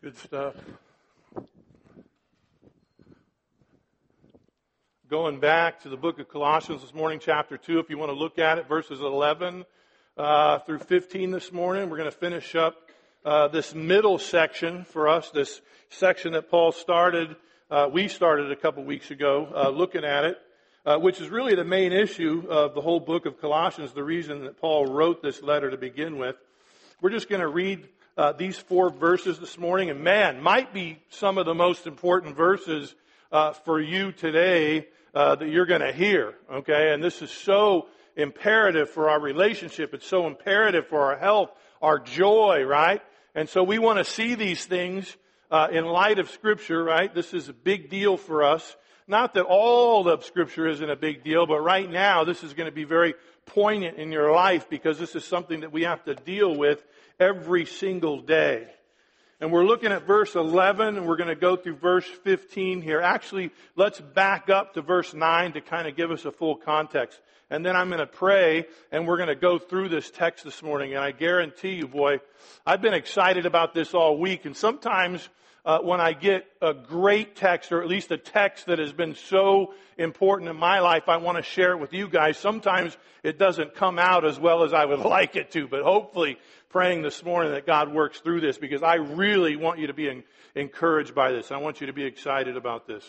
Good stuff. Going back to the book of Colossians this morning, chapter 2, if you want to look at it, verses 11 through 15 this morning. We're going to finish up this middle section for us, this section that Paul started, we started a couple weeks ago, looking at it, which is really the main issue of the whole book of Colossians, the reason that Paul wrote this letter to begin with. We're just going to read these 4 verses this morning, and man, might be some of the most important verses for you today that you're going to hear, okay? And this is so imperative for our relationship. It's so imperative for our health, our joy, right? And so we want to see these things in light of Scripture, right? This is a big deal for us. Not that all of Scripture isn't a big deal, but right now this is going to be very poignant in your life because this is something that we have to deal with every single day. And we're looking at verse 11, and we're going to go through verse 15 here. Actually, let's back up to verse 9 to kind of give us a full context. And then I'm going to pray, and we're going to go through this text this morning. And I guarantee you, boy, I've been excited about this all week. And sometimes when I get a great text, or at least a text that has been so important in my life, I want to share it with you guys. Sometimes it doesn't come out as well as I would like it to, but hopefully praying this morning that God works through this, because I really want you to be encouraged by this. I want you to be excited about this.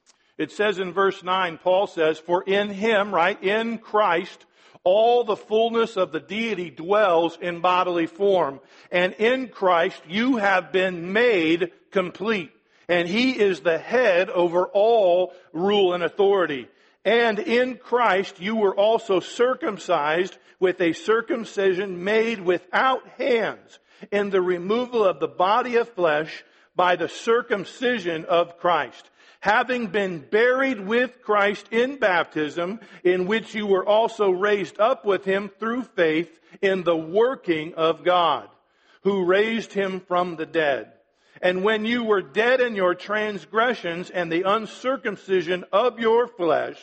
It says in verse 9, Paul says, "For in Him," right, in Christ, "all the fullness of the deity dwells in bodily form. And in Christ you have been made complete. And He is the head over all rule and authority. And in Christ you were also circumcised with a circumcision made without hands, in the removal of the body of flesh by the circumcision of Christ, having been buried with Christ in baptism, in which you were also raised up with Him through faith in the working of God, who raised Him from the dead. And when you were dead in your transgressions and the uncircumcision of your flesh,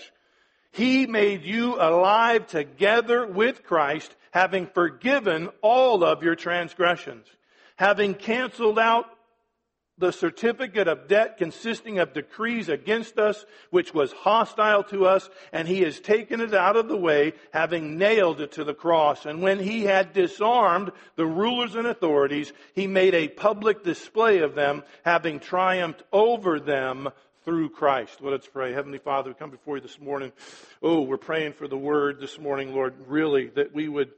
He made you alive together with Christ, having forgiven all of your transgressions, having canceled out the certificate of debt consisting of decrees against us, which was hostile to us, and He has taken it out of the way, having nailed it to the cross. And when He had disarmed the rulers and authorities, He made a public display of them, having triumphed over them through Christ." Well, let's pray. Heavenly Father, we come before You this morning. Oh, we're praying for the Word this morning, Lord, really, that we would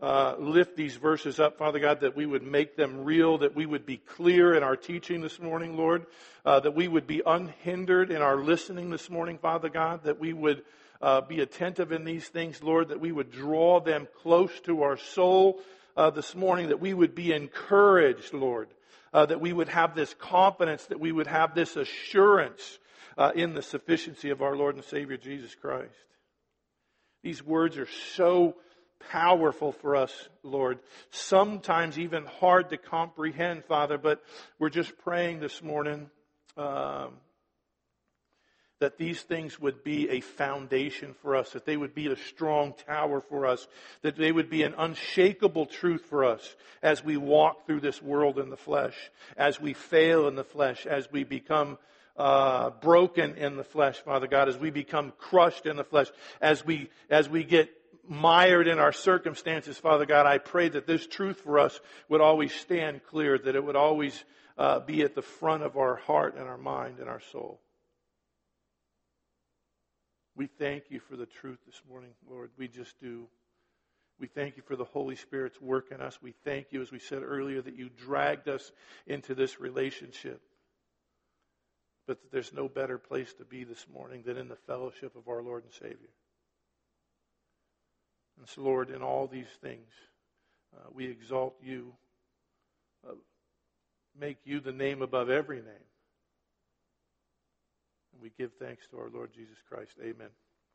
lift these verses up, Father God, that we would make them real, that we would be clear in our teaching this morning, Lord, that we would be unhindered in our listening this morning, Father God, that we would be attentive in these things, Lord, that we would draw them close to our soul this morning, that we would be encouraged, Lord, that we would have this confidence, that we would have this assurance in the sufficiency of our Lord and Savior Jesus Christ. These words are so powerful for us, Lord. Sometimes even hard to comprehend, Father, but we're just praying this morning that these things would be a foundation for us, that they would be a strong tower for us, that they would be an unshakable truth for us as we walk through this world in the flesh, as we fail in the flesh, as we become broken in the flesh, Father God, as we become crushed in the flesh, as we get mired in our circumstances, Father God. I pray that this truth for us would always stand clear, that it would always be at the front of our heart and our mind and our soul. We thank You for the truth this morning, Lord. We just do. We thank You for the Holy Spirit's work in us. We thank You, as we said earlier, that You dragged us into this relationship. But that there's no better place to be this morning than in the fellowship of our Lord and Savior. And so, Lord, in all these things, we exalt You, make You the name above every name. And we give thanks to our Lord Jesus Christ. Amen.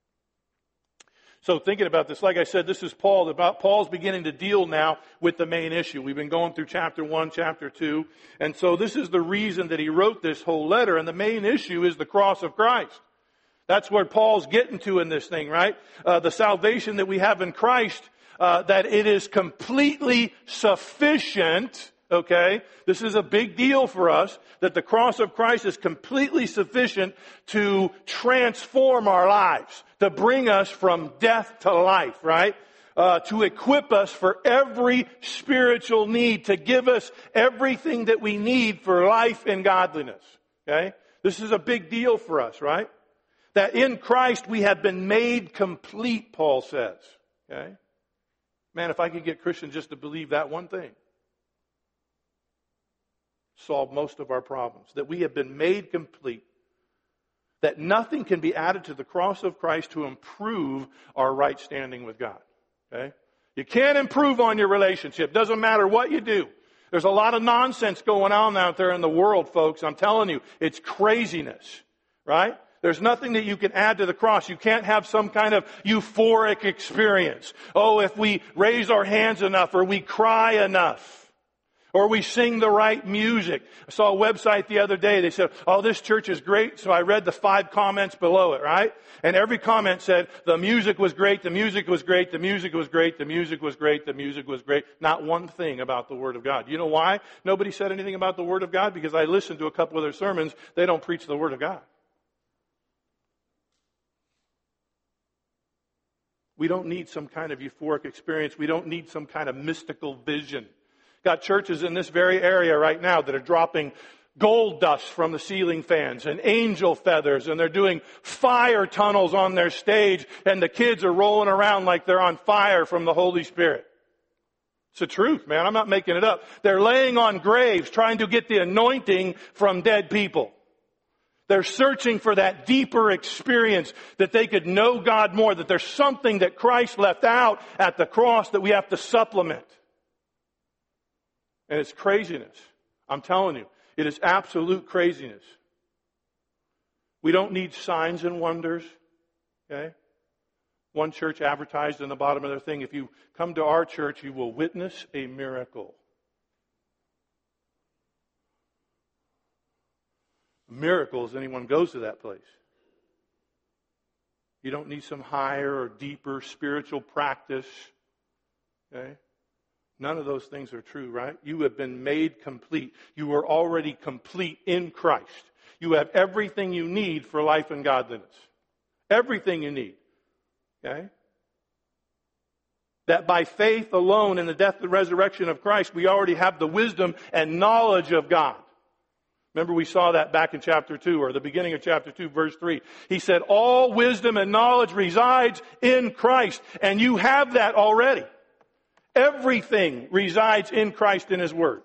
So thinking about this, like I said, this is Paul. Paul's beginning to deal now with the main issue. We've been going through chapter 1, chapter 2. And so this is the reason that he wrote this whole letter. And the main issue is the cross of Christ. That's where Paul's getting to in this thing, right? The salvation that we have in Christ, that it is completely sufficient, Okay? This is a big deal for us that the cross of Christ is completely sufficient to transform our lives, to bring us from death to life, right? To equip us for every spiritual need, to give us everything that we need for life and godliness. Okay? This is a big deal for us, right? That in Christ we have been made complete, Paul says. Okay? Man, if I could get Christians just to believe that one thing, solve most of our problems. That we have been made complete. That nothing can be added to the cross of Christ to improve our right standing with God. Okay? You can't improve on your relationship. Doesn't matter what you do. There's a lot of nonsense going on out there in the world, folks. I'm telling you, it's craziness. Right? There's nothing that you can add to the cross. You can't have some kind of euphoric experience. Oh, if we raise our hands enough, or we cry enough, or we sing the right music. I saw a website the other day. They said, oh, this church is great. So I read the 5 comments below it, right? And every comment said, the music was great, the music was great, the music was great, the music was great, the music was great. Not one thing about the Word of God. You know why nobody said anything about the Word of God? Because I listened to a couple of their sermons. They don't preach the Word of God. We don't need some kind of euphoric experience. We don't need some kind of mystical vision. Got churches in this very area right now that are dropping gold dust from the ceiling fans and angel feathers, and they're doing fire tunnels on their stage, and the kids are rolling around like they're on fire from the Holy Spirit. It's the truth, man. I'm not making it up. They're laying on graves trying to get the anointing from dead people. They're searching for that deeper experience that they could know God more, that there's something that Christ left out at the cross that we have to supplement. And it's craziness. I'm telling you, it is absolute craziness. We don't need signs and wonders. Okay? One church advertised in the bottom of their thing, if you come to our church, you will witness a miracle. A miracle is anyone goes to that place. You don't need some higher or deeper spiritual practice. Okay? None of those things are true, right? You have been made complete. You are already complete in Christ. You have everything you need for life and godliness. Everything you need. Okay? That by faith alone in the death and resurrection of Christ, we already have the wisdom and knowledge of God. Remember, we saw that back in chapter 2, or the beginning of chapter 2, verse 3. He said, all wisdom and knowledge resides in Christ, and you have that already. Everything resides in Christ in His Word.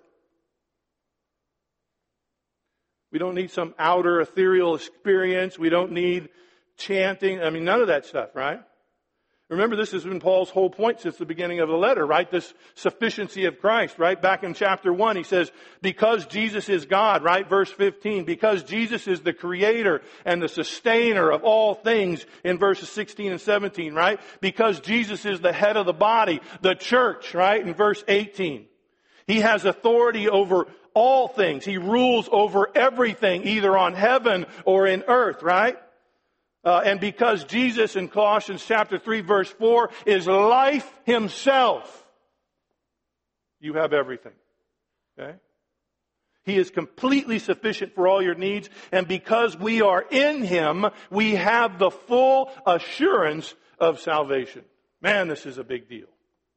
We don't need some outer ethereal experience. We don't need chanting. I mean, none of that stuff, right? Remember, this has been Paul's whole point since the beginning of the letter, right? This sufficiency of Christ, right? Back in chapter 1, he says, because Jesus is God, right? Verse 15, because Jesus is the creator and the sustainer of all things in verses 16 and 17, right? Because Jesus is the head of the body, the church, right? In verse 18. He has authority over all things. He rules over everything, either on heaven or in earth, right? And because Jesus in Colossians chapter 3 verse 4 is life Himself, you have everything. Okay? He is completely sufficient for all your needs. And because we are in Him, we have the full assurance of salvation. Man, this is a big deal.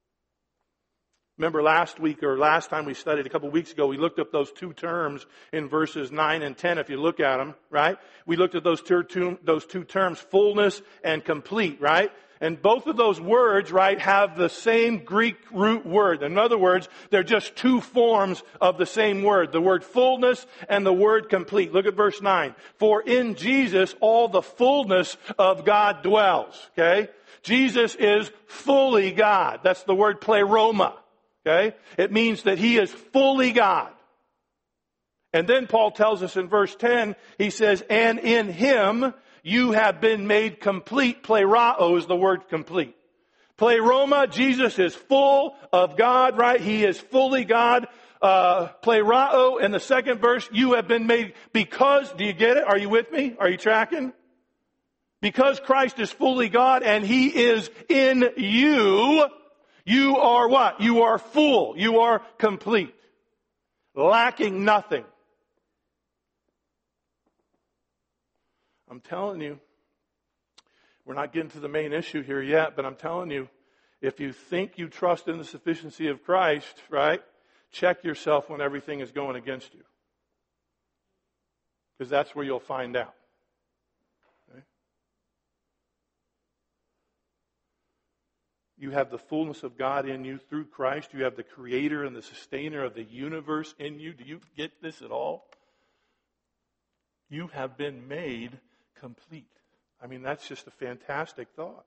Remember last week, or last time we studied a couple of weeks ago, we looked up those 2 terms in verses 9 and 10, if you look at them, right? We looked at those two terms, fullness and complete, right? And both of those words, right, have the same Greek root word. In other words, they're just 2 forms of the same word, the word fullness and the word complete. Look at verse 9. For in Jesus all the fullness of God dwells, okay? Jesus is fully God. That's the word pleroma. Okay? It means that He is fully God. And then Paul tells us in verse 10, he says, and in Him you have been made complete. Plerao is the word complete. Pleroma, Jesus is full of God, right? He is fully God. Plerao, in the second verse, you have been made because, do you get it? Are you with me? Are you tracking? Because Christ is fully God and He is in you, you are what? You are full. You are complete. lacking nothing. I'm telling you, we're not getting to the main issue here yet, but I'm telling you, if you think you trust in the sufficiency of Christ, right, check yourself when everything is going against you. Because that's where you'll find out. Okay? You have the fullness of God in you through Christ. You have the creator and the sustainer of the universe in you. Do you get this at all? You have been made complete. I mean, that's just a fantastic thought.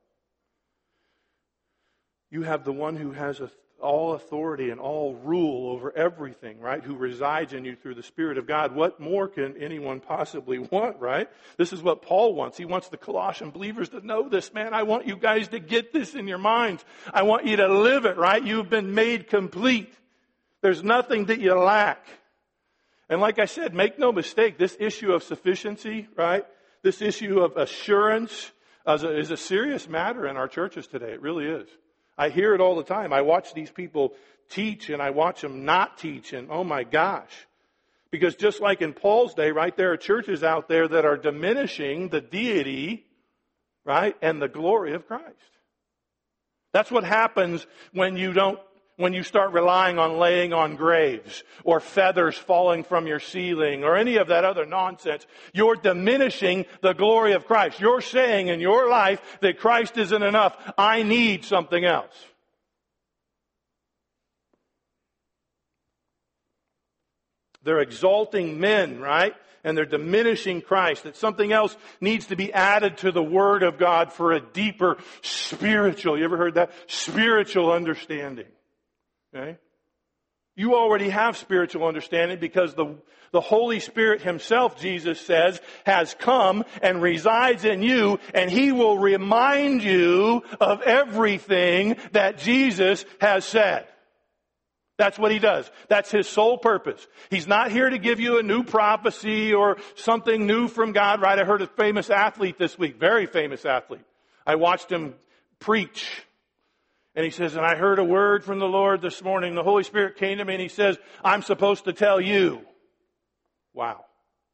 You have the one who has all authority and all rule over everything, right? Who resides in you through the Spirit of God. What more can anyone possibly want, right? This is what Paul wants. He wants the Colossian believers to know this, man. I want you guys to get this in your minds. I want you to live it, right? You've been made complete. There's nothing that you lack. And like I said, make no mistake, this issue of sufficiency, right? This issue of assurance is a serious matter in our churches today. It really is. I hear it all the time. I watch these people teach and I watch them not teach, and oh my gosh. Because just like in Paul's day, right, there are churches out there that are diminishing the deity, right, and the glory of Christ. That's what happens when you start relying on laying on graves or feathers falling from your ceiling or any of that other nonsense. You're diminishing the glory of Christ. You're saying in your life that Christ isn't enough. I need something else. They're exalting men, right? And they're diminishing Christ. That something else needs to be added to the Word of God for a deeper spiritual, you ever heard that? Spiritual understanding. Okay? You already have spiritual understanding because the Holy Spirit Himself, Jesus says, has come and resides in you, and He will remind you of everything that Jesus has said. That's what He does. That's His sole purpose. He's not here to give you a new prophecy or something new from God, right? I heard a famous athlete this week, very famous athlete. I watched him preach. And he says, and I heard a word from the Lord this morning. The Holy Spirit came to me and He says, I'm supposed to tell you. Wow.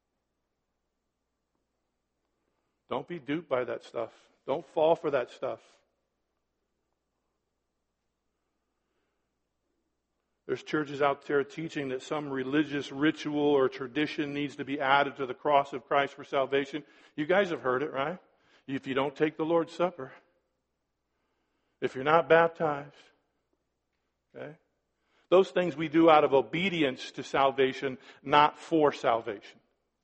Don't be duped by that stuff. Don't fall for that stuff. There's churches out there teaching that some religious ritual or tradition needs to be added to the cross of Christ for salvation. You guys have heard it, right? If you don't take the Lord's Supper, if you're not baptized, okay? Those things we do out of obedience to salvation, not for salvation.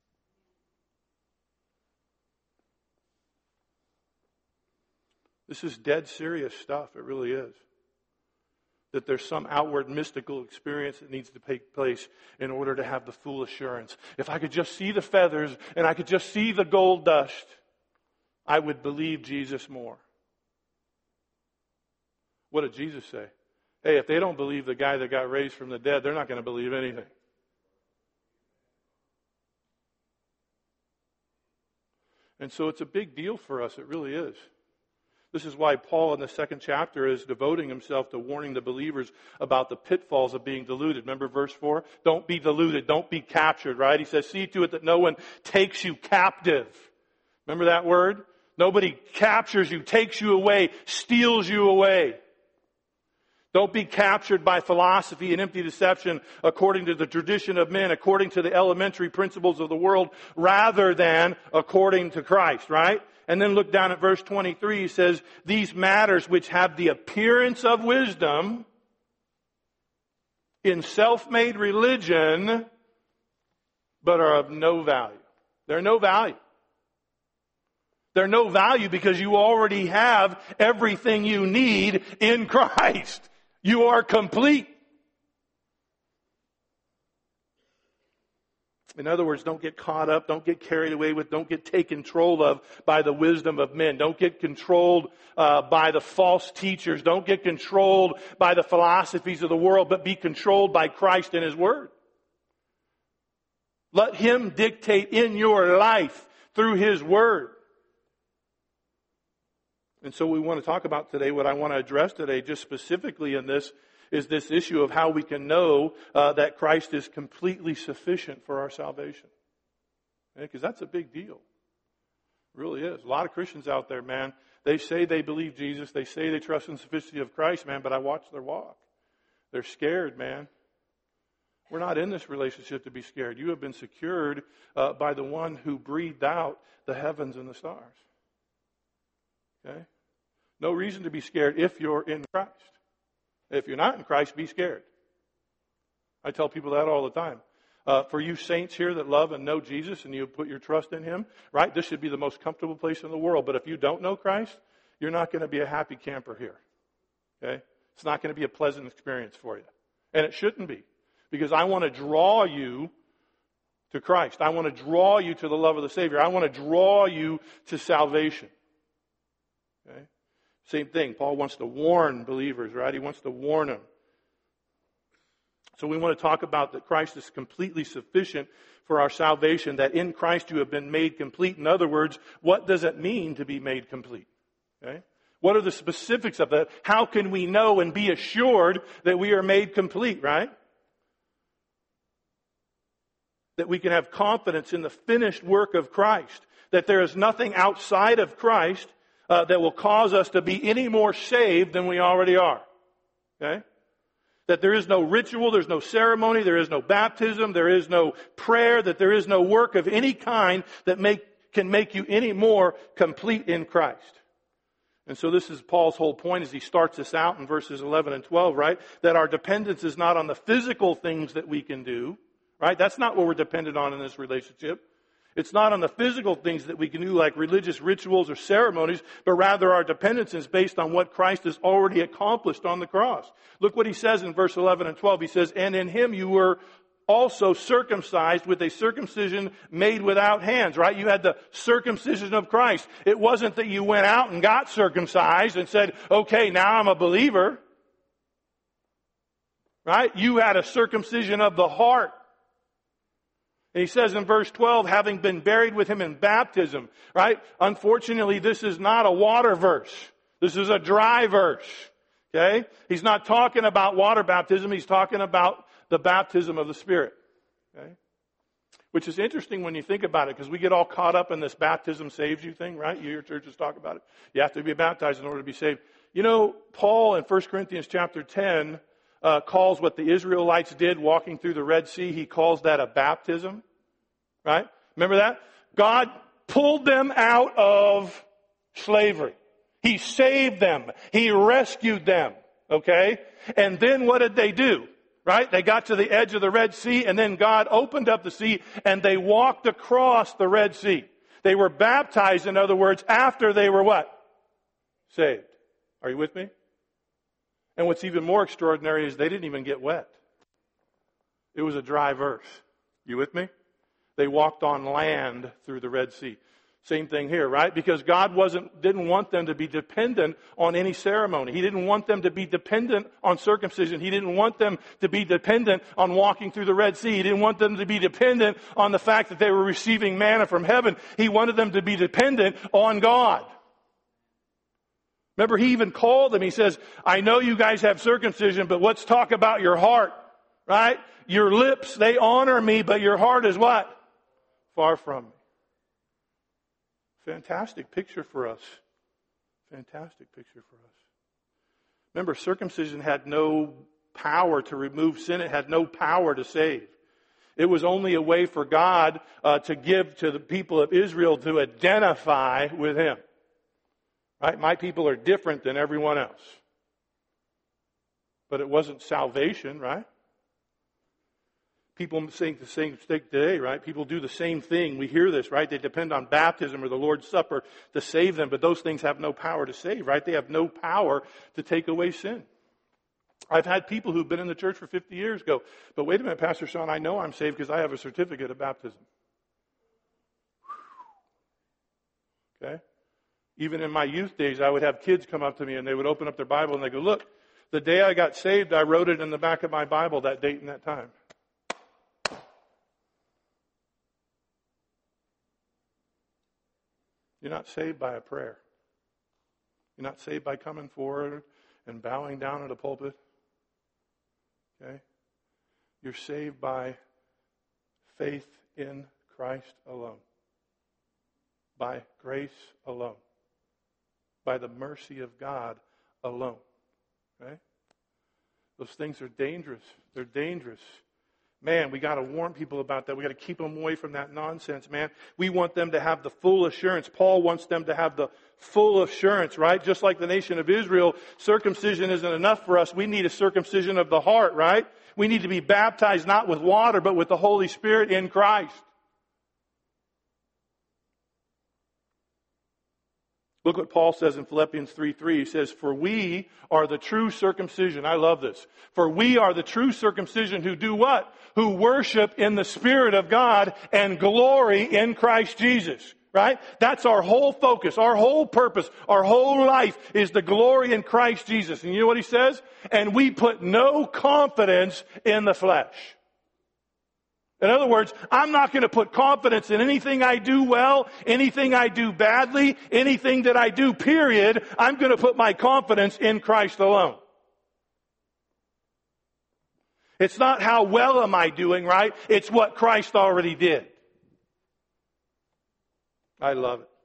This is dead serious stuff. It really is. That there's some outward mystical experience that needs to take place in order to have the full assurance. If I could just see the feathers and I could just see the gold dust, I would believe Jesus more. What did Jesus say? Hey, if they don't believe the guy that got raised from the dead, they're not going to believe anything. And so it's a big deal for us. It really is. This is why Paul in the 2nd chapter is devoting himself to warning the believers about the pitfalls of being deluded. Remember verse 4? Don't be deluded. Don't be captured, right? He says, see to it that no one takes you captive. Remember that word? Nobody captures you, takes you away, steals you away. Don't be captured by philosophy and empty deception according to the tradition of men, according to the elementary principles of the world, rather than according to Christ, right? And then look down at verse 23. He says, these matters which have the appearance of wisdom in self-made religion, but are of no value. They're no value. They're no value because you already have everything you need in Christ. You are complete. In other words, don't get caught up, don't get carried away with, don't get taken control of by the wisdom of men. Don't get controlled by the false teachers. Don't get controlled by the philosophies of the world, but be controlled by Christ and His Word. Let Him dictate in your life through His Word. And so we want to talk about today, what I want to address today just specifically in this is this issue of how we can know that Christ is completely sufficient for our salvation. Because that's a big deal. It really is. A lot of Christians out there, man, they say they believe Jesus. They say they trust in the sufficiency of Christ, man, but I watch their walk. They're scared, man. We're not in this relationship to be scared. You have been secured by the one who breathed out the heavens and the stars. Okay? No reason to be scared if you're in Christ. If you're not in Christ, be scared. I tell people that all the time. For you saints here that love and know Jesus and you put your trust in Him, right? This should be the most comfortable place in the world. But if you don't know Christ, you're not going to be a happy camper here. Okay? It's not going to be a pleasant experience for you. And it shouldn't be. Because I want to draw you to Christ. I want to draw you to the love of the Savior. I want to draw you to salvation. Okay? Same thing. Paul wants to warn believers, right? He wants to warn them. So we want to talk about that Christ is completely sufficient for our salvation, that in Christ you have been made complete. In other words, what does it mean to be made complete? Okay? What are the specifics of that? How can we know and be assured that we are made complete, right? That we can have confidence in the finished work of Christ. That there is nothing outside of Christ that will cause us to be any more saved than we already are. Okay? That there is no ritual, there's no ceremony, there is no baptism, there is no prayer, that there is no work of any kind that can make you any more complete in Christ. And so this is Paul's whole point as he starts this out in verses 11 and 12, right? That our dependence is not on the physical things that we can do, right? That's not what we're dependent on in this relationship. It's not on the physical things that we can do like religious rituals or ceremonies, but rather our dependence is based on what Christ has already accomplished on the cross. Look what he says in verse 11 and 12. He says, and in Him you were also circumcised with a circumcision made without hands, right? You had the circumcision of Christ. It wasn't that you went out and got circumcised and said, okay, now I'm a believer. Right? You had a circumcision of the heart. And he says in verse 12, having been buried with Him in baptism, right? Unfortunately, this is not a water verse. This is a dry verse. Okay? He's not talking about water baptism. He's talking about the baptism of the Spirit. Okay? Which is interesting when you think about it, because we get all caught up in this baptism saves you thing, right? You hear churches talk about it. You have to be baptized in order to be saved. You know, Paul in 1 Corinthians chapter 10 calls what the Israelites did walking through the Red Sea, he calls that a baptism. Right? Remember that? God pulled them out of slavery. He saved them. He rescued them. Okay? And then what did they do? Right? They got to the edge of the Red Sea, and then God opened up the sea, and they walked across the Red Sea. They were baptized, in other words, after they were what? Saved. Are you with me? And what's even more extraordinary is they didn't even get wet. It was a dry verse. You with me? They walked on land through the Red Sea. Same thing here, right? Because God didn't want them to be dependent on any ceremony. He didn't want them to be dependent on circumcision. He didn't want them to be dependent on walking through the Red Sea. He didn't want them to be dependent on the fact that they were receiving manna from heaven. He wanted them to be dependent on God. Remember, He even called them. He says, I know you guys have circumcision, but let's talk about your heart, right? Your lips, they honor me, but your heart is what? Far from me. Fantastic picture for us. Fantastic picture for us. Remember, circumcision had no power to remove sin. It had no power to save. It was only a way for God to give to the people of Israel to identify with Him. Right? My people are different than everyone else. But it wasn't salvation, right? People think the same thing today, right? People do the same thing. We hear this, right? They depend on baptism or the Lord's Supper to save them, but those things have no power to save, right? They have no power to take away sin. I've had people who've been in the church for 50 years go, but wait a minute, Pastor Sean, I know I'm saved because I have a certificate of baptism. Okay? Even in my youth days, I would have kids come up to me and they would open up their Bible and they go, look, the day I got saved, I wrote it in the back of my Bible, that date and that time. You're not saved by a prayer. You're not saved by coming forward and bowing down at a pulpit. Okay? You're saved by faith in Christ alone. By grace alone. By the mercy of God alone. Okay? Those things are dangerous. They're dangerous. Man, we got to warn people about that. We got to keep them away from that nonsense, man. We want them to have the full assurance. Paul wants them to have the full assurance, right? Just like the nation of Israel, circumcision isn't enough for us. We need a circumcision of the heart, right? We need to be baptized not with water, but with the Holy Spirit in Christ. Look what Paul says in Philippians 3:3. He says, for we are the true circumcision. I love this. For we are the true circumcision who do what? Who worship in the Spirit of God and glory in Christ Jesus. Right? That's our whole focus, our whole purpose, our whole life is the glory in Christ Jesus. And you know what he says? And we put no confidence in the flesh. In other words, I'm not going to put confidence in anything I do well, anything I do badly, anything that I do, period. I'm going to put my confidence in Christ alone. It's not how well am I doing, right? It's what Christ already did. I love it.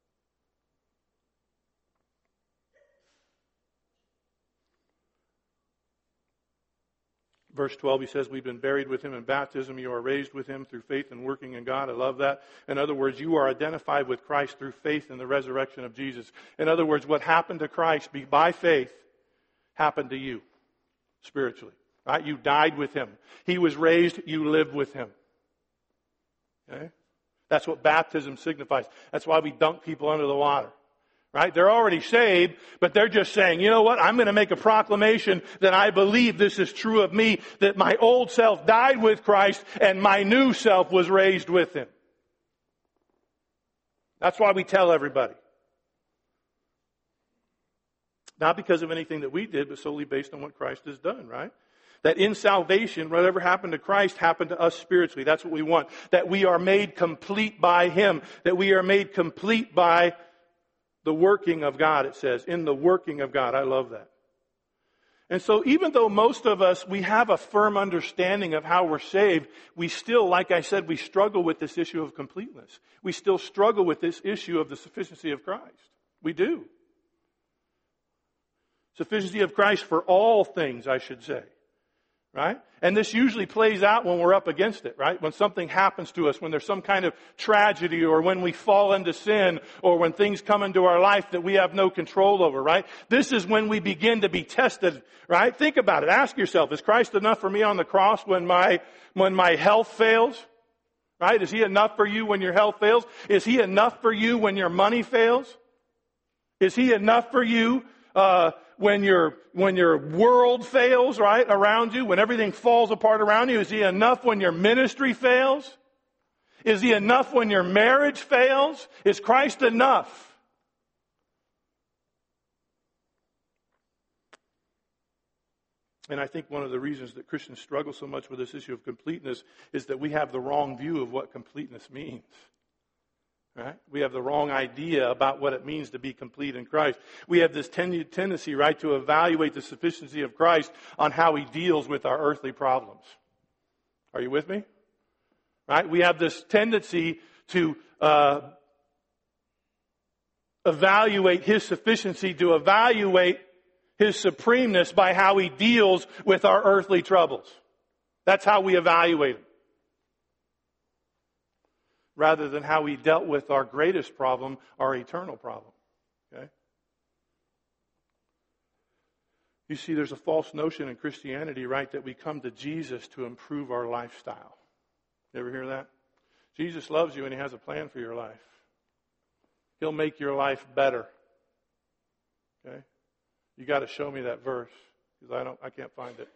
Verse 12, he says, we've been buried with him in baptism. You are raised with him through faith and working in God. I love that. In other words, you are identified with Christ through faith in the resurrection of Jesus. In other words, what happened to Christ by faith happened to you spiritually. Right? You died with him. He was raised. You lived with him. Okay? That's what baptism signifies. That's why we dunk people under the water. Right? They're already saved, but they're just saying, you know what? I'm going to make a proclamation that I believe this is true of me, that my old self died with Christ and my new self was raised with him. That's why we tell everybody. Not because of anything that we did, but solely based on what Christ has done, right? That in salvation, whatever happened to Christ happened to us spiritually. That's what we want. That we are made complete by him. That we are made complete by the working of God, it says. In the working of God. I love that. And so even though most of us, we have a firm understanding of how we're saved, we still, like I said, we struggle with this issue of completeness. We still struggle with this issue of the sufficiency of Christ. We do. Sufficiency of Christ for all things, I should say. Right? And this usually plays out when we're up against it, right? When something happens to us, when there's some kind of tragedy, or when we fall into sin, or when things come into our life that we have no control over, right? This is when we begin to be tested, right? Think about it. Ask yourself, is Christ enough for me on the cross when my health fails? Right? Is he enough for you when your health fails? Is he enough for you when your money fails? Is he enough for you when your world fails, right, around you, when everything falls apart around you? Is he enough when your ministry fails? Is he enough when your marriage fails? Is Christ enough? And I think one of the reasons that Christians struggle so much with this issue of completeness is that we have the wrong view of what completeness means. Right? We have the wrong idea about what it means to be complete in Christ. We have this tendency, right, to evaluate the sufficiency of Christ on how he deals with our earthly problems. Are you with me? Right? We have this tendency to evaluate his sufficiency, to evaluate his supremeness by how he deals with our earthly troubles. That's how we evaluate him. Rather than how he dealt with our greatest problem, our eternal problem. Okay? You see, there's a false notion in Christianity, right, that we come to Jesus to improve our lifestyle. You ever hear that? Jesus loves you and he has a plan for your life. He'll make your life better. Okay? You got to show me that verse, because I can't find it.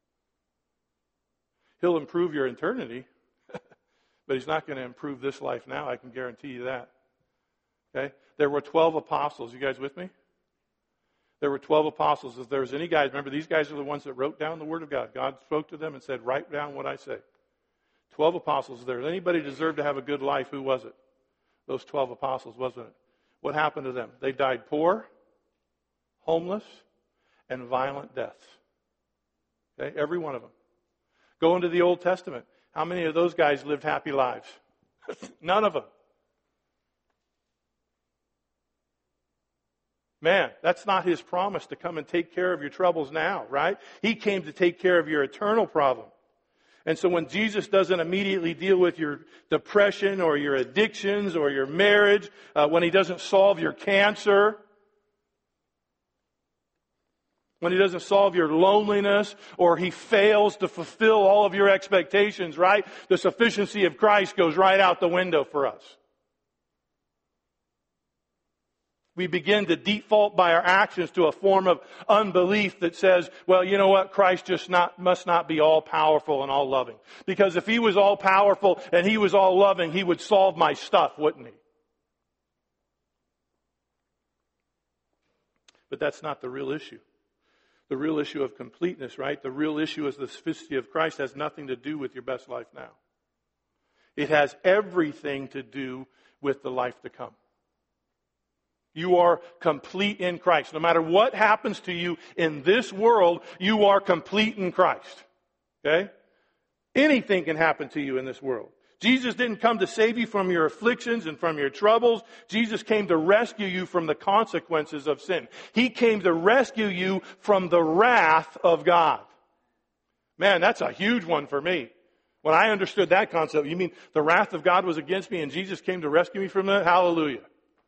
He'll improve your eternity. But he's not going to improve this life now. I can guarantee you that. Okay? There were 12 apostles. You guys with me? There were 12 apostles. If there was any guys, remember these guys are the ones that wrote down the Word of God. God spoke to them and said, write down what I say. 12 apostles. If there was anybody who deserved to have a good life, who was it? Those 12 apostles, wasn't it? What happened to them? They died poor, homeless, and violent deaths. Okay? Every one of them. Go into the Old Testament. How many of those guys lived happy lives? None of them. Man, that's not His promise to come and take care of your troubles now, right? He came to take care of your eternal problem. And so when Jesus doesn't immediately deal with your depression or your addictions or your marriage, when He doesn't solve your cancer, when He doesn't solve your loneliness, or He fails to fulfill all of your expectations, right? The sufficiency of Christ goes right out the window for us. We begin to default by our actions to a form of unbelief that says, well, you know what? Christ must not be all powerful and all loving. Because if He was all powerful and He was all loving, He would solve my stuff, wouldn't He? But that's not the real issue. The real issue of completeness, right? The real issue is the sufficiency of Christ has nothing to do with your best life now. It has everything to do with the life to come. You are complete in Christ. No matter what happens to you in this world, you are complete in Christ. Okay? Anything can happen to you in this world. Jesus didn't come to save you from your afflictions and from your troubles. Jesus came to rescue you from the consequences of sin. He came to rescue you from the wrath of God. Man, that's a huge one for me. When I understood that concept, you mean the wrath of God was against me and Jesus came to rescue me from that? Hallelujah.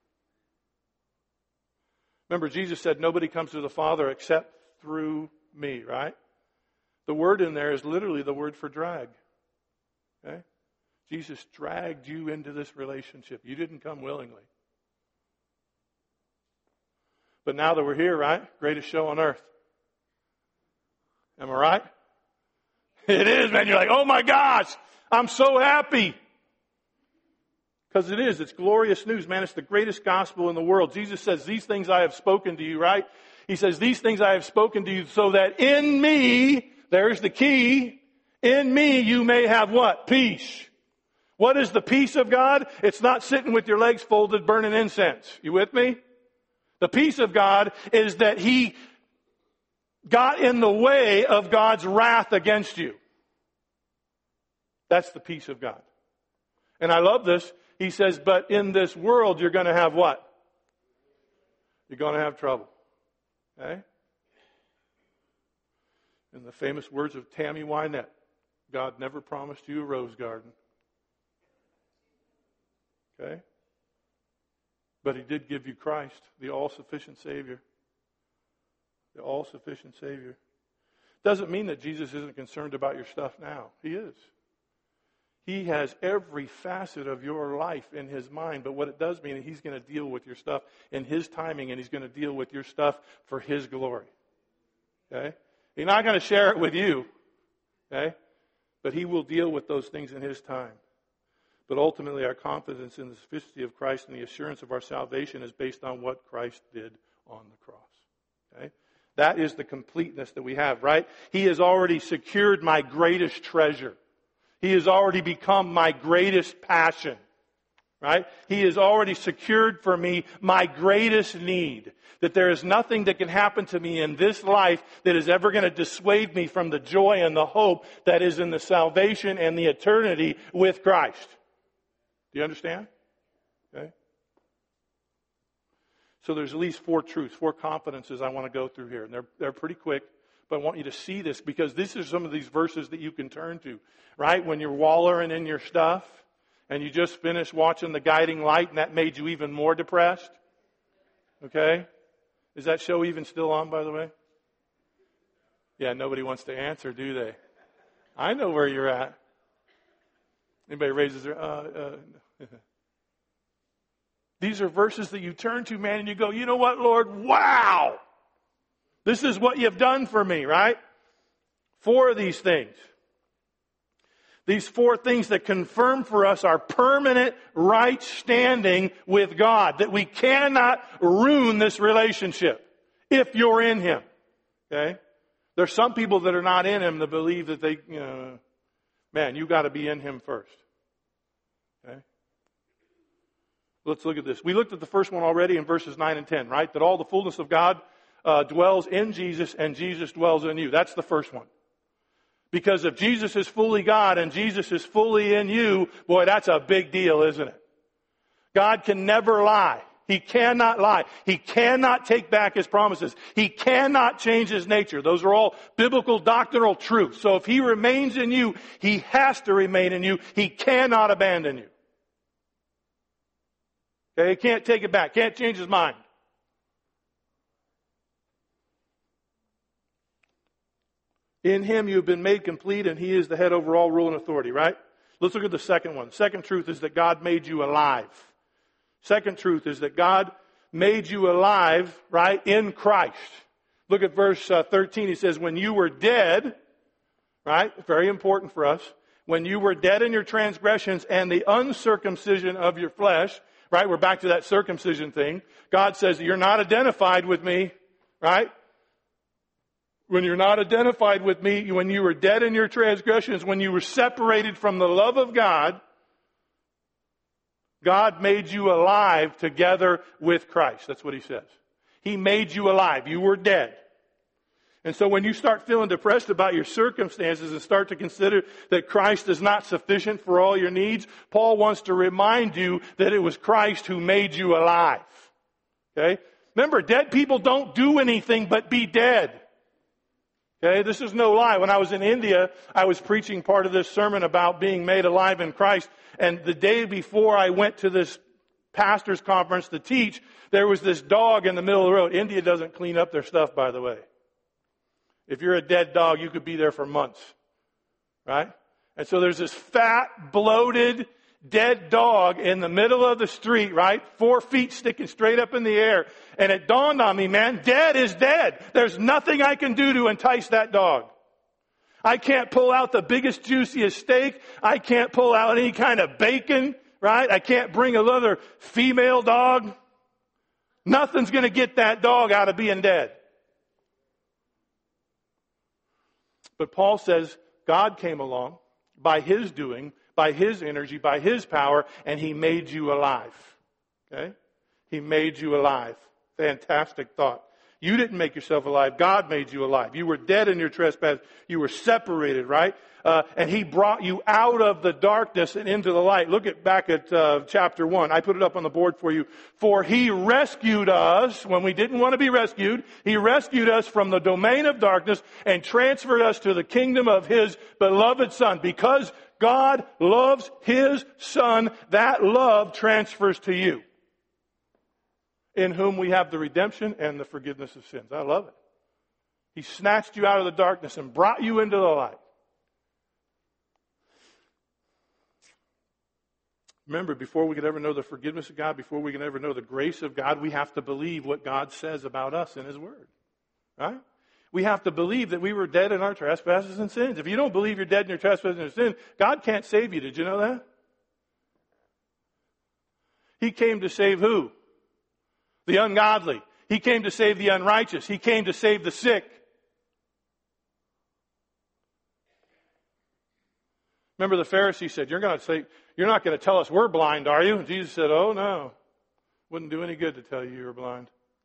Remember, Jesus said, nobody comes to the Father except through me, right? The word in there is literally the word for drag. Okay? Jesus dragged you into this relationship. You didn't come willingly. But now that we're here, right? Greatest show on earth. Am I right? It is, man. You're like, oh my gosh, I'm so happy. Because it is. It's glorious news, man. It's the greatest gospel in the world. Jesus says, these things I have spoken to you, right? He says, these things I have spoken to you so that in me, there's the key, in me you may have what? Peace. What is the peace of God? It's not sitting with your legs folded burning incense. You with me? The peace of God is that He got in the way of God's wrath against you. That's the peace of God. And I love this. He says, but in this world, you're going to have what? You're going to have trouble. Okay? In the famous words of Tammy Wynette, God never promised you a rose garden. Okay? But He did give you Christ, the all-sufficient Savior. The all-sufficient Savior. Doesn't mean that Jesus isn't concerned about your stuff now. He is. He has every facet of your life in His mind. But what it does mean is He's going to deal with your stuff in His timing, and He's going to deal with your stuff for His glory. Okay? He's not going to share it with you. Okay? But He will deal with those things in His time. But ultimately, our confidence in the sufficiency of Christ and the assurance of our salvation is based on what Christ did on the cross. Okay? That is the completeness that we have, right? He has already secured my greatest treasure. He has already become my greatest passion, right? He has already secured for me my greatest need. That there is nothing that can happen to me in this life that is ever going to dissuade me from the joy and the hope that is in the salvation and the eternity with Christ. Do you understand? Okay. So there's at least 4 truths, 4 confidences I want to go through here. And they're pretty quick. But I want you to see this because this is some of these verses that you can turn to, right? When you're wallowing in your stuff and you just finished watching The Guiding Light and that made you even more depressed. Okay? Is that show even still on, by the way? Yeah, nobody wants to answer, do they? I know where you're at. Anybody raises their... These are verses that you turn to, man, and you go, you know what, Lord? Wow! This is what you've done for me, right? 4 of these things. These 4 things that confirm for us our permanent right standing with God. That we cannot ruin this relationship if you're in Him. Okay? There's some people that are not in Him that believe that they, man, you got to be in Him first. Okay? Let's look at this. We looked at the first one already in verses 9 and 10, right? That all the fullness of God dwells in Jesus and Jesus dwells in you. That's the first one. Because if Jesus is fully God and Jesus is fully in you, boy, that's a big deal, isn't it? God can never lie. He cannot lie. He cannot take back His promises. He cannot change His nature. Those are all biblical doctrinal truths. So if He remains in you, He has to remain in you. He cannot abandon you. Okay? He can't take it back. Can't change His mind. In Him you have been made complete, and He is the head over all rule and authority, right? Let's look at the second one. The second truth is that God made you alive. Second truth is that God made you alive, right, in Christ. Look at verse 13. He says, when you were dead, right, very important for us, when you were dead in your transgressions and the uncircumcision of your flesh, right, we're back to that circumcision thing. God says, you're not identified with me, right? When you're not identified with me, when you were dead in your transgressions, when you were separated from the love of God, God made you alive together with Christ. That's what He says. He made you alive. You were dead. And so when you start feeling depressed about your circumstances and start to consider that Christ is not sufficient for all your needs, Paul wants to remind you that it was Christ who made you alive. Okay? Remember, dead people don't do anything but be dead. Okay, this is no lie. When I was in India, I was preaching part of this sermon about being made alive in Christ. And the day before I went to this pastor's conference to teach, there was this dog in the middle of the road. India doesn't clean up their stuff, by the way. If you're a dead dog, you could be there for months. Right? And so there's this fat, bloated, dead dog in the middle of the street, right? 4 feet sticking straight up in the air. And it dawned on me, man, dead is dead. There's nothing I can do to entice that dog. I can't pull out the biggest, juiciest steak. I can't pull out any kind of bacon, right? I can't bring another female dog. Nothing's going to get that dog out of being dead. But Paul says God came along by His doing, by His energy, by His power, and He made you alive. Okay? He made you alive. Fantastic thought. You didn't make yourself alive. God made you alive. You were dead in your trespass. You were separated, right? And He brought you out of the darkness and into the light. Look back at chapter 1. I put it up on the board for you. For He rescued us when we didn't want to be rescued. He rescued us from the domain of darkness and transferred us to the kingdom of His beloved Son. Because God loves His Son, that love transfers to you. In whom we have the redemption and the forgiveness of sins. I love it. He snatched you out of the darkness and brought you into the light. Remember, before we could ever know the forgiveness of God, before we can ever know the grace of God, we have to believe what God says about us in His Word. Right? We have to believe that we were dead in our trespasses and sins. If you don't believe you're dead in your trespasses and sins, God can't save you. Did you know that? He came to save who? The ungodly. He came to save the unrighteous. He came to save the sick. Remember the Pharisee said, you're not going to tell us we're blind, are you? And Jesus said, oh no. Wouldn't do any good to tell you were blind.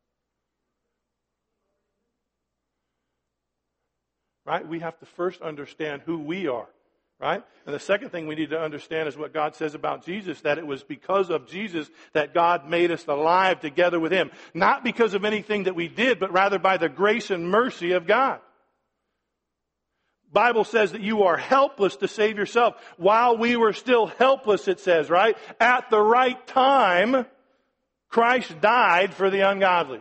Right? We have to first understand who we are. Right? And the second thing we need to understand is what God says about Jesus, that it was because of Jesus that God made us alive together with Him. Not because of anything that we did, but rather by the grace and mercy of God. Bible says that you are helpless to save yourself. While we were still helpless, it says, right? At the right time, Christ died for the ungodly.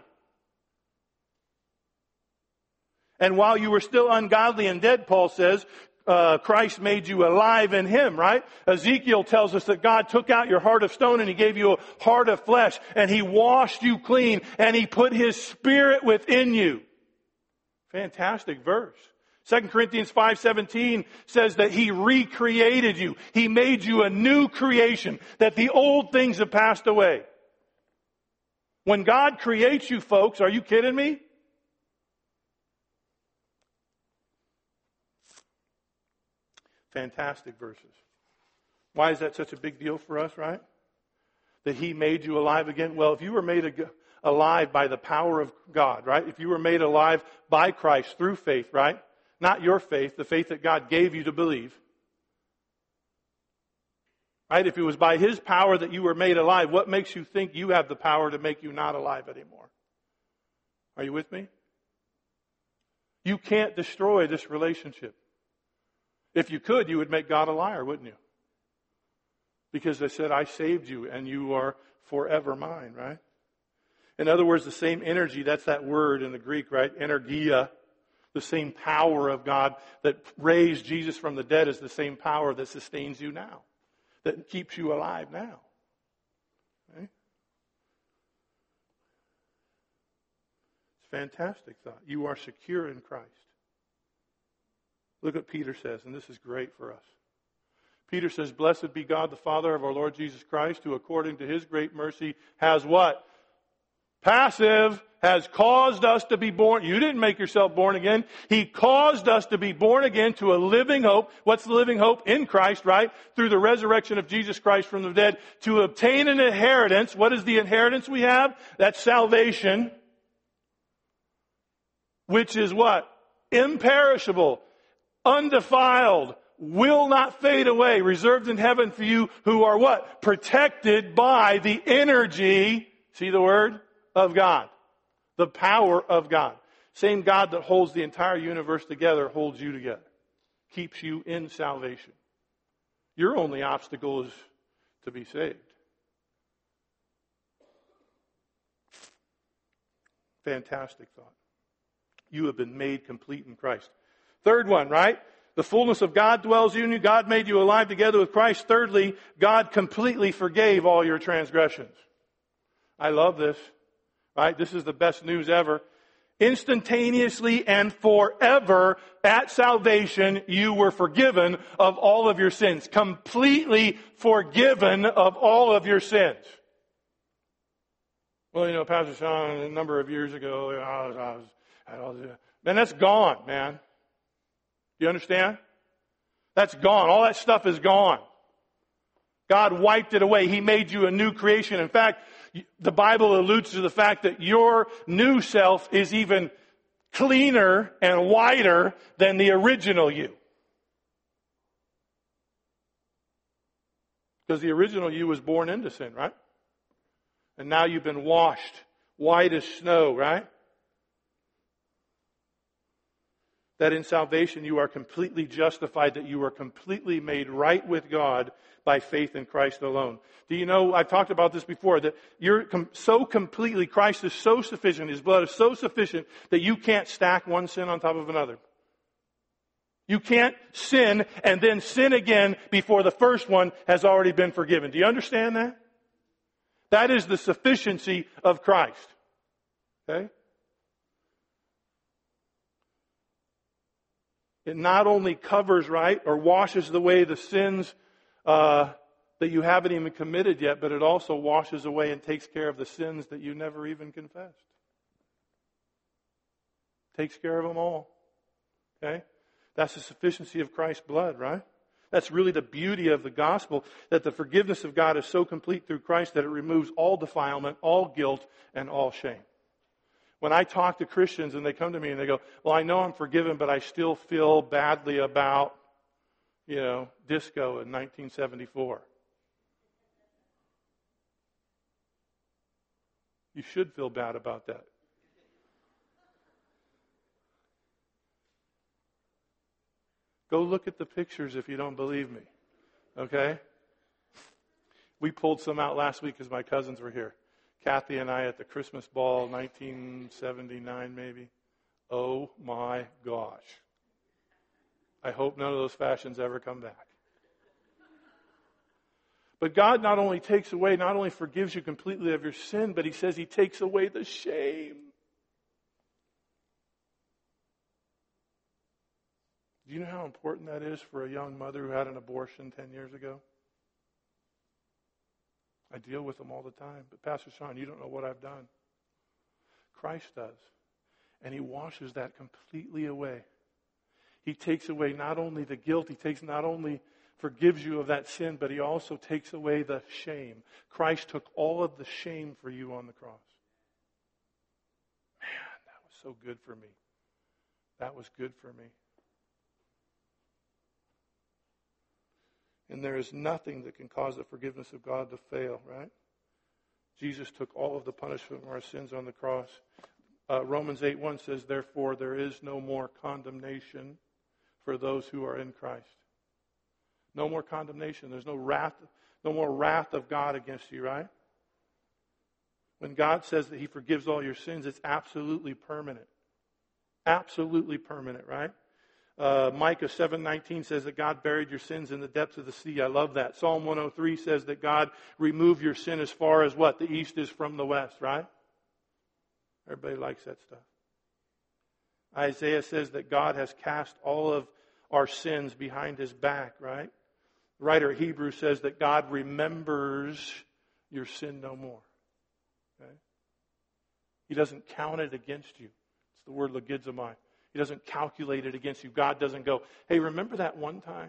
And while you were still ungodly and dead, Paul says, Christ made you alive in Him, right? Ezekiel tells us that God took out your heart of stone and He gave you a heart of flesh, and He washed you clean and He put His Spirit within you. Fantastic verse. 2 Corinthians 5:17 says that He recreated you. He made you a new creation, that the old things have passed away. When God creates you, folks, are you kidding me? Fantastic verses. Why is that such a big deal for us, right? That He made you alive again? Well, if you were made alive by the power of God, right? If you were made alive by Christ through faith, right? Not your faith, the faith that God gave you to believe. Right? If it was by His power that you were made alive, what makes you think you have the power to make you not alive anymore? Are you with me? You can't destroy this relationship. If you could, you would make God a liar, wouldn't you? Because they said, I saved you and you are forever mine, right? In other words, the same energy, that's that word in the Greek, right? Energia. The same power of God that raised Jesus from the dead is the same power that sustains you now, that keeps you alive now. Okay? It's a fantastic thought. You are secure in Christ. Look what Peter says, and this is great for us. Peter says, blessed be God the Father of our Lord Jesus Christ, who according to His great mercy has what? Passive, has caused us to be born. You didn't make yourself born again. He caused us to be born again to a living hope. What's the living hope? In Christ, right? Through the resurrection of Jesus Christ from the dead. To obtain an inheritance. What is the inheritance we have? That's salvation. Which is what? Imperishable. Undefiled. Will not fade away. Reserved in heaven for you who are what? Protected by the energy. See the word? Of God. The power of God. Same God that holds the entire universe together holds you together. Keeps you in salvation. Your only obstacle is to be saved. Fantastic thought. You have been made complete in Christ. Third one, right? The fullness of God dwells in you. God made you alive together with Christ. Thirdly, God completely forgave all your transgressions. I love this. Right? This is the best news ever. Instantaneously and forever at salvation, you were forgiven of all of your sins. Completely forgiven of all of your sins. Well, Pastor Sean, a number of years ago, man, that's gone, man. Do you understand? That's gone. All that stuff is gone. God wiped it away. He made you a new creation. In fact, the Bible alludes to the fact that your new self is even cleaner and whiter than the original you. Because the original you was born into sin, right? And now you've been washed white as snow, right? That in salvation you are completely justified, that you are completely made right with God by faith in Christ alone. Do you know, I've talked about this before, that you're so completely, Christ is so sufficient, His blood is so sufficient that you can't stack one sin on top of another. You can't sin and then sin again before the first one has already been forgiven. Do you understand that? That is the sufficiency of Christ. Okay? It not only covers, right, or washes away the sins that you haven't even committed yet, but it also washes away and takes care of the sins that you never even confessed. Takes care of them all. Okay? That's the sufficiency of Christ's blood, right? That's really the beauty of the gospel, that the forgiveness of God is so complete through Christ that it removes all defilement, all guilt, and all shame. When I talk to Christians and they come to me and they go, well, I know I'm forgiven, but I still feel badly about, disco in 1974. You should feel bad about that. Go look at the pictures if you don't believe me. Okay? We pulled some out last week because my cousins were here. Kathy and I at the Christmas ball, 1979 maybe. Oh my gosh. I hope none of those fashions ever come back. But God not only forgives you completely of your sin, but He says He takes away the shame. Do you know how important that is for a young mother who had an abortion 10 years ago? I deal with them all the time. But Pastor Sean, you don't know what I've done. Christ does. And He washes that completely away. He takes away not only the guilt, He not only forgives you of that sin, but He also takes away the shame. Christ took all of the shame for you on the cross. Man, that was so good for me. That was good for me. And there is nothing that can cause the forgiveness of God to fail, right? Jesus took all of the punishment for our sins on the cross. Romans 8:1 says, therefore, there is no more condemnation for those who are in Christ. No more condemnation. There's no more wrath of God against you, right? When God says that He forgives all your sins, it's absolutely permanent. Absolutely permanent, right? Micah 7:19 says that God buried your sins in the depths of the sea. I love that. Psalm 103 says that God removed your sin as far as what? The east is from the west, right? Everybody likes that stuff. Isaiah says that God has cast all of our sins behind His back, right? The writer of Hebrews says that God remembers your sin no more. Okay? He doesn't count it against you. It's the word logizomai. He doesn't calculate it against you. God doesn't go, hey, remember that one time?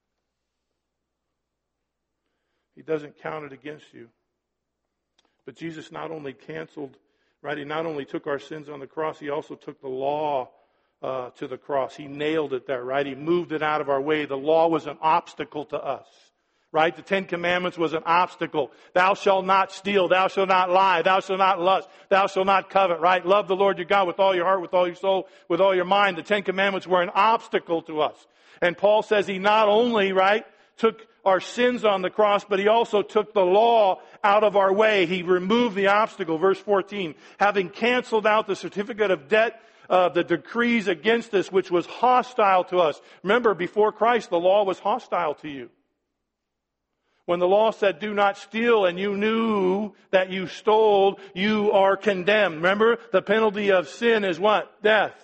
He doesn't count it against you. But Jesus not only canceled, right? He not only took our sins on the cross, He also took the law to the cross. He nailed it there, right? He moved it out of our way. The law was an obstacle to us, right? The 10 Commandments was an obstacle. Thou shalt not steal. Thou shalt not lie. Thou shalt not lust. Thou shalt not covet, right? Love the Lord your God with all your heart, with all your soul, with all your mind. The 10 Commandments were an obstacle to us. And Paul says He not only, right, took our sins on the cross, but He also took the law out of our way. He removed the obstacle. Verse 14, having canceled out the certificate of debt, the decrees against us, which was hostile to us. Remember, before Christ, the law was hostile to you. When the law said, do not steal, and you knew that you stole, you are condemned. Remember, the penalty of sin is what? Death.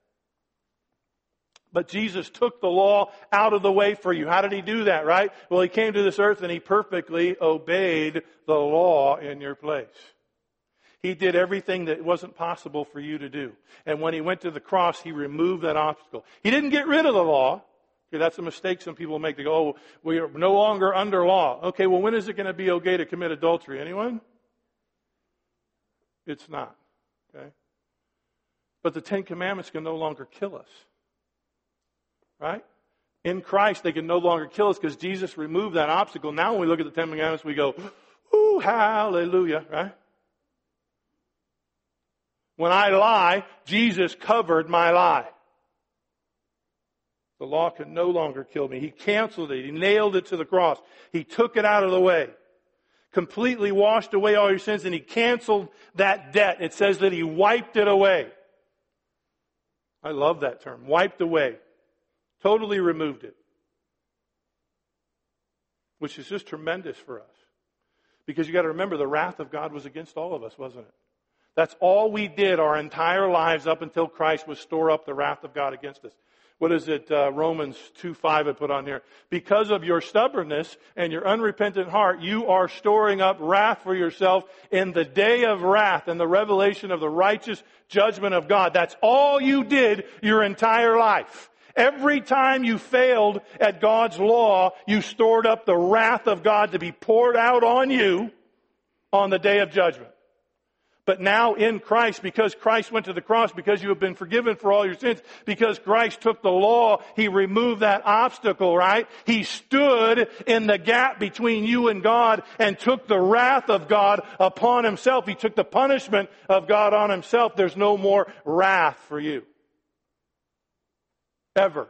But Jesus took the law out of the way for you. How did He do that, right? Well, He came to this earth and He perfectly obeyed the law in your place. He did everything that wasn't possible for you to do. And when He went to the cross, He removed that obstacle. He didn't get rid of the law. Okay, that's a mistake some people make. They go, oh, we are no longer under law. Okay, well, when is it going to be okay to commit adultery? Anyone? It's not. Okay? But the 10 Commandments can no longer kill us. Right? In Christ, they can no longer kill us because Jesus removed that obstacle. Now when we look at the 10 Commandments, we go, ooh, hallelujah, right? When I lie, Jesus covered my lie. The law can no longer kill me. He canceled it. He nailed it to the cross. He took it out of the way. Completely washed away all your sins, and He canceled that debt. It says that He wiped it away. I love that term. Wiped away. Totally removed it. Which is just tremendous for us. Because you got to remember, the wrath of God was against all of us, wasn't it? That's all we did our entire lives up until Christ was store up the wrath of God against us. What is it? Romans 2:5 I put on here. Because of your stubbornness and your unrepentant heart, you are storing up wrath for yourself in the day of wrath and the revelation of the righteous judgment of God. That's all you did your entire life. Every time you failed at God's law, you stored up the wrath of God to be poured out on you on the day of judgment. But now in Christ, because Christ went to the cross, because you have been forgiven for all your sins, because Christ took the law, He removed that obstacle, right? He stood in the gap between you and God and took the wrath of God upon Himself. He took the punishment of God on Himself. There's no more wrath for you. Ever.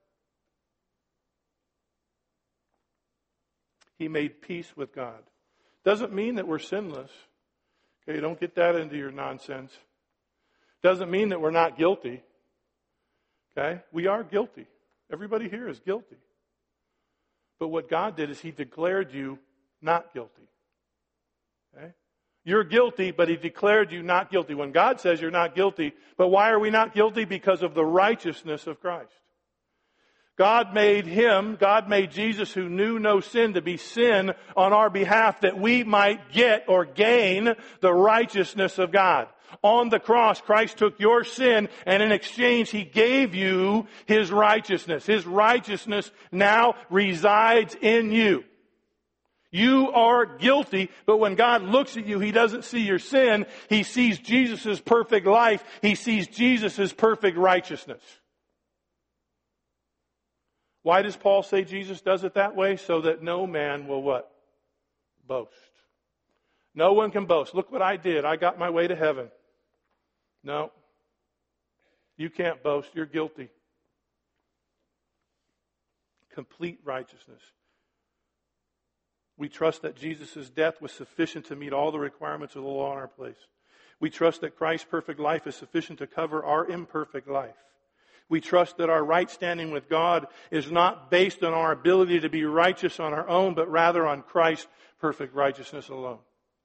He made peace with God. Doesn't mean that we're sinless. Okay, don't get that into your nonsense. Doesn't mean that we're not guilty. Okay? We are guilty. Everybody here is guilty. But what God did is He declared you not guilty. Okay? You're guilty, but He declared you not guilty. When God says you're not guilty, but why are we not guilty? Because of the righteousness of Christ. God made Jesus, who knew no sin, to be sin on our behalf that we might get or gain the righteousness of God. On the cross, Christ took your sin, and in exchange, He gave you His righteousness. His righteousness now resides in you. You are guilty, but when God looks at you, He doesn't see your sin. He sees Jesus' perfect life. He sees Jesus' perfect righteousness. Why does Paul say Jesus does it that way? So that no man will what? Boast. No one can boast. Look what I did. I got my way to heaven. No. You can't boast. You're guilty. Complete righteousness. We trust that Jesus' death was sufficient to meet all the requirements of the law in our place. We trust that Christ's perfect life is sufficient to cover our imperfect life. We trust that our right standing with God is not based on our ability to be righteous on our own, but rather on Christ's perfect righteousness alone.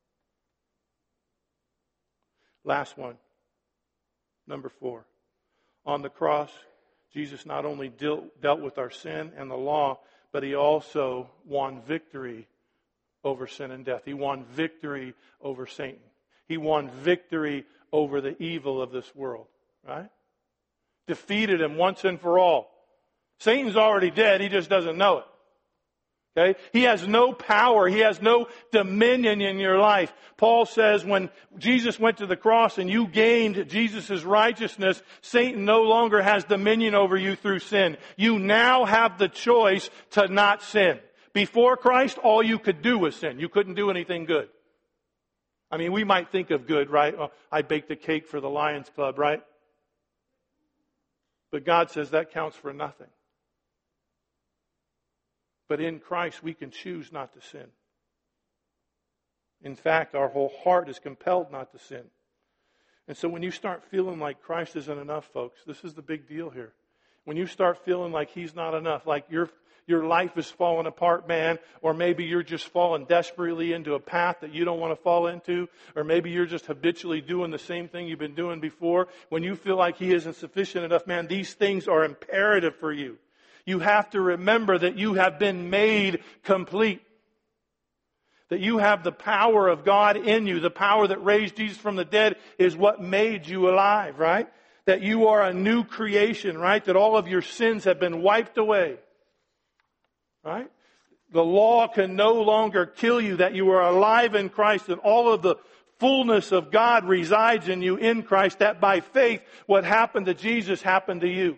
Last one. Number 4. On the cross, Jesus not only dealt with our sin and the law, but He also won victory over sin and death. He won victory over Satan. He won victory over the evil of this world. Right? Defeated him once and for all. Satan's already dead. He just doesn't know it. Okay? He has no power. He has no dominion in your life. Paul says when Jesus went to the cross and you gained Jesus' righteousness, Satan no longer has dominion over you through sin. You now have the choice to not sin. Before Christ, all you could do was sin. You couldn't do anything good. I mean, we might think of good, right? Oh, I baked a cake for the Lions Club, right? But God says that counts for nothing. But in Christ, we can choose not to sin. In fact, our whole heart is compelled not to sin. And so when you start feeling like Christ isn't enough, folks, this is the big deal here. When you start feeling like He's not enough, like your life is falling apart, man, or maybe you're just falling desperately into a path that you don't want to fall into, or maybe you're just habitually doing the same thing you've been doing before. When you feel like He isn't sufficient enough, man, these things are imperative for you. You have to remember that you have been made complete. That you have the power of God in you. The power that raised Jesus from the dead is what made you alive, right? That you are a new creation, right? That all of your sins have been wiped away. Right? The law can no longer kill you. That you are alive in Christ and all of the fullness of God resides in you in Christ. That by faith, what happened to Jesus happened to you.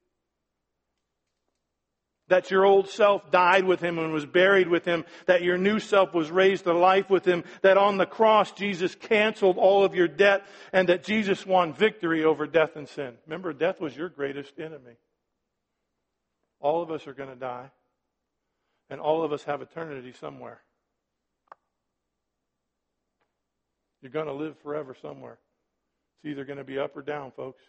That your old self died with Him and was buried with Him. That your new self was raised to life with Him. That on the cross, Jesus canceled all of your debt. And that Jesus won victory over death and sin. Remember, death was your greatest enemy. All of us are going to die. And all of us have eternity somewhere. You're going to live forever somewhere. It's either going to be up or down, folks.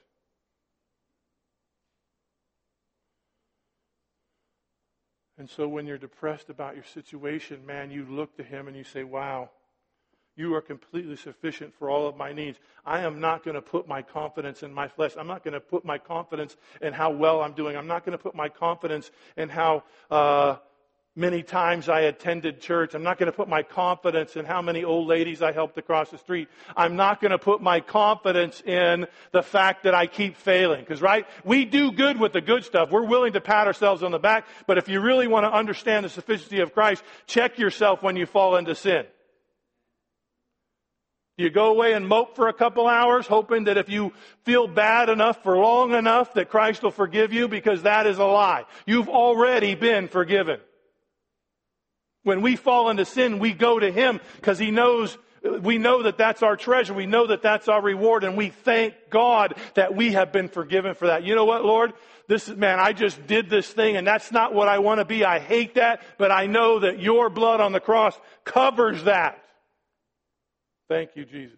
And so when you're depressed about your situation, man, you look to Him and you say, wow, you are completely sufficient for all of my needs. I am not going to put my confidence in my flesh. I'm not going to put my confidence in how well I'm doing. I'm not going to put my confidence in how many times I attended church. I'm not going to put my confidence in how many old ladies I helped across the street. I'm not going to put my confidence in the fact that I keep failing. Because, right, we do good with the good stuff. We're willing to pat ourselves on the back. But if you really want to understand the sufficiency of Christ, check yourself when you fall into sin. You go away and mope for a couple hours, hoping that if you feel bad enough for long enough that Christ will forgive you, because that is a lie. You've already been forgiven. When we fall into sin, we go to Him because we know that that's our treasure. We know that that's our reward, and we thank God that we have been forgiven for that. You know what, Lord? I just did this thing, and that's not what I want to be. I hate that, but I know that your blood on the cross covers that. Thank you, Jesus.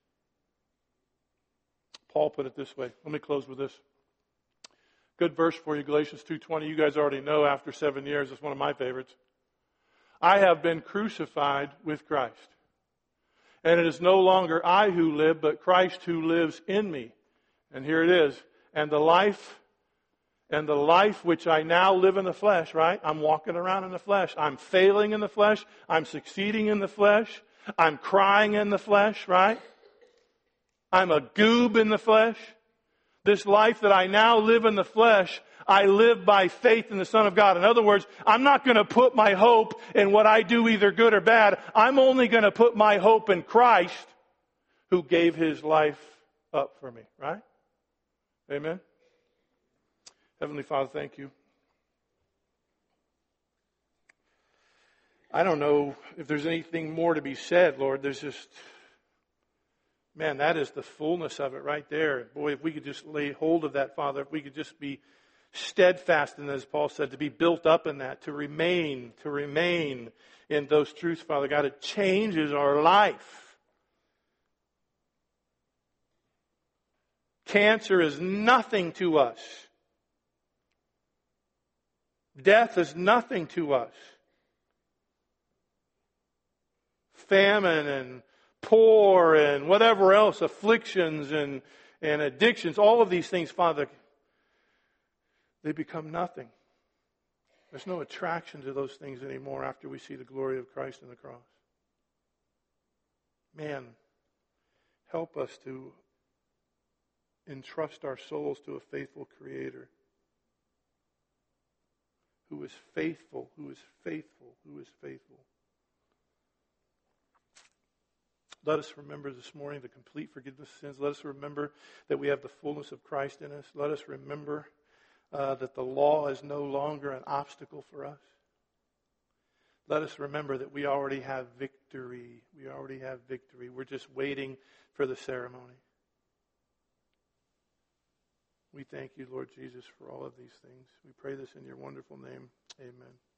Paul put it this way. Let me close with this. Good verse for you, Galatians 2:20. You guys already know after 7 years. It's one of my favorites. I have been crucified with Christ. And it is no longer I who live, but Christ who lives in me. And here it is. And the life which I now live in the flesh, right? I'm walking around in the flesh. I'm failing in the flesh. I'm succeeding in the flesh. I'm crying in the flesh, right? I'm a goob in the flesh. This life that I now live in the flesh, I live by faith in the Son of God. In other words, I'm not going to put my hope in what I do, either good or bad. I'm only going to put my hope in Christ, who gave His life up for me, right? Amen? Heavenly Father, thank you. I don't know if there's anything more to be said, Lord. There's just, man, that is the fullness of it right there. Boy, if we could just lay hold of that, Father, if we could just be steadfast in, as Paul said, to be built up in that, to remain in those truths, Father God, it changes our life. Cancer is nothing to us. Death is nothing to us. Famine and poor and whatever else, afflictions and addictions, all of these things, Father, they become nothing. There's no attraction to those things anymore after we see the glory of Christ in the cross. Man, help us to entrust our souls to a faithful Creator who is faithful, who is faithful, who is faithful. Let us remember this morning the complete forgiveness of sins. Let us remember that we have the fullness of Christ in us. Let us remember that the law is no longer an obstacle for us. Let us remember that we already have victory. We already have victory. We're just waiting for the ceremony. We thank you, Lord Jesus, for all of these things. We pray this in your wonderful name. Amen.